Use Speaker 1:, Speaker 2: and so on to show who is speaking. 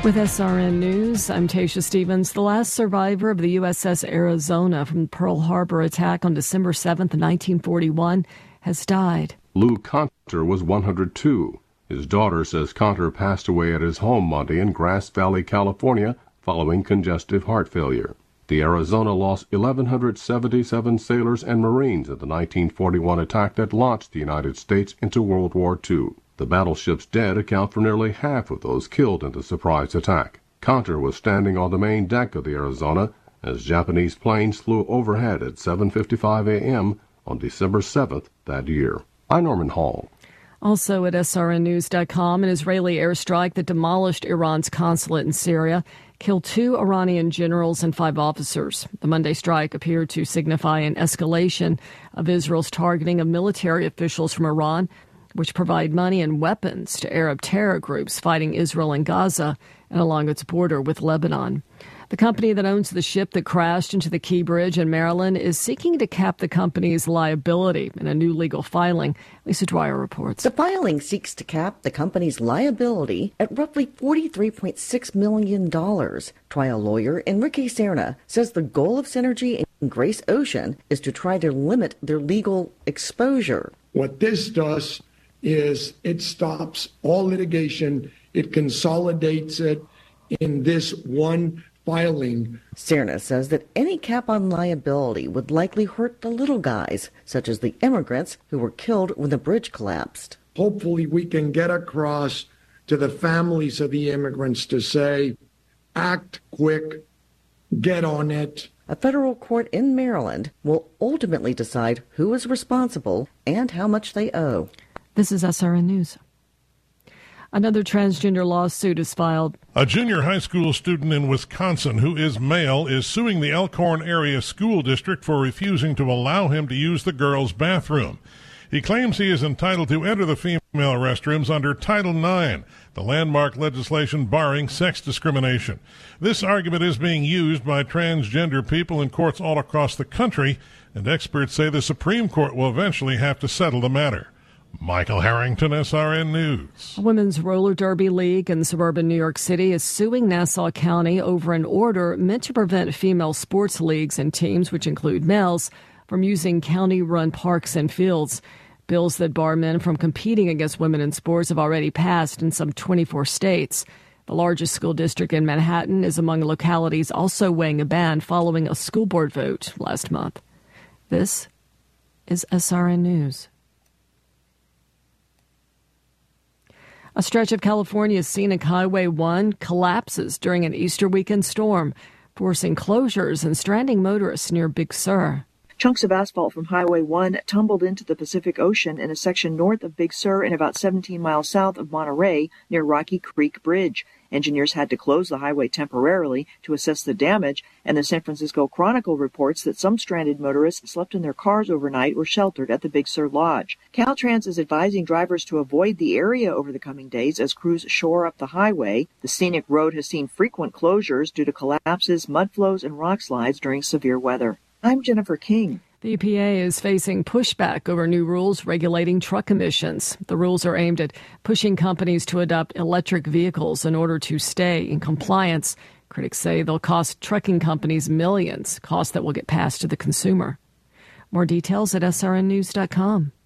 Speaker 1: With SRN News, I'm Tasha Stevens. The last survivor of the USS Arizona from the Pearl Harbor attack on December 7th, 1941, has died.
Speaker 2: Lou Conter was 102. His daughter says Conter passed away at his home Monday in Grass Valley, California, following congestive heart failure. The Arizona lost 1,177 sailors and Marines in the 1941 attack that launched the United States into World War II. The battleship's dead account for nearly half of those killed in the surprise attack. Conter was standing on the main deck of the Arizona as Japanese planes flew overhead at 7:55 a.m. on December 7th that year. I'm Norman Hall.
Speaker 1: Also at srnnews.com, an Israeli airstrike that demolished Iran's consulate in Syria killed 2 Iranian generals and 5 officers. The Monday strike appeared to signify an escalation of Israel's targeting of military officials from Iran, which provide money and weapons to Arab terror groups fighting Israel in Gaza and along its border with Lebanon. The company that owns the ship that crashed into the Key Bridge in Maryland is seeking to cap the company's liability in a new legal filing. Lisa Dwyer reports.
Speaker 3: The filing seeks to cap the company's liability at roughly $43.6 million. Trial lawyer Enrique Serna says the goal of Synergy and Grace Ocean is to try to limit their legal exposure.
Speaker 4: What this does is it stops all litigation. It consolidates it in this one filing.
Speaker 3: Serna says that any cap on liability would likely hurt the little guys, such as the immigrants who were killed when the bridge collapsed.
Speaker 4: Hopefully we can get across to the families of the immigrants to say, act quick, get on it.
Speaker 3: A federal court in Maryland will ultimately decide who is responsible and how much they owe.
Speaker 1: This is SRN News. Another transgender lawsuit is filed.
Speaker 5: A junior high school student in Wisconsin who is male is suing the Elkhorn Area School District for refusing to allow him to use the girls' bathroom. He claims he is entitled to enter the female restrooms under Title IX, the landmark legislation barring sex discrimination. This argument is being used by transgender people in courts all across the country, and experts say the Supreme Court will eventually have to settle the matter. Michael Harrington, SRN News.
Speaker 1: A women's roller derby league in suburban New York City is suing Nassau County over an order meant to prevent female sports leagues and teams, which include males, from using county-run parks and fields. Bills that bar men from competing against women in sports have already passed in some 24 states. The largest school district in Manhattan is among localities also weighing a ban following a school board vote last month. This is SRN News. A stretch of California's scenic Highway 1 collapses during an Easter weekend storm, forcing closures and stranding motorists near Big Sur.
Speaker 6: Chunks of asphalt from Highway 1 tumbled into the Pacific Ocean in a section north of Big Sur and about 17 miles south of Monterey near Rocky Creek Bridge. Engineers had to close the highway temporarily to assess the damage, and the San Francisco Chronicle reports that some stranded motorists slept in their cars overnight or sheltered at the Big Sur Lodge. Caltrans is advising drivers to avoid the area over the coming days as crews shore up the highway. The scenic road has seen frequent closures due to collapses, mud flows, and rock slides during severe weather. I'm Jennifer King.
Speaker 1: The EPA is facing pushback over new rules regulating truck emissions. The rules are aimed at pushing companies to adopt electric vehicles in order to stay in compliance. Critics say they'll cost trucking companies millions, costs that will get passed to the consumer. More details at srnnews.com.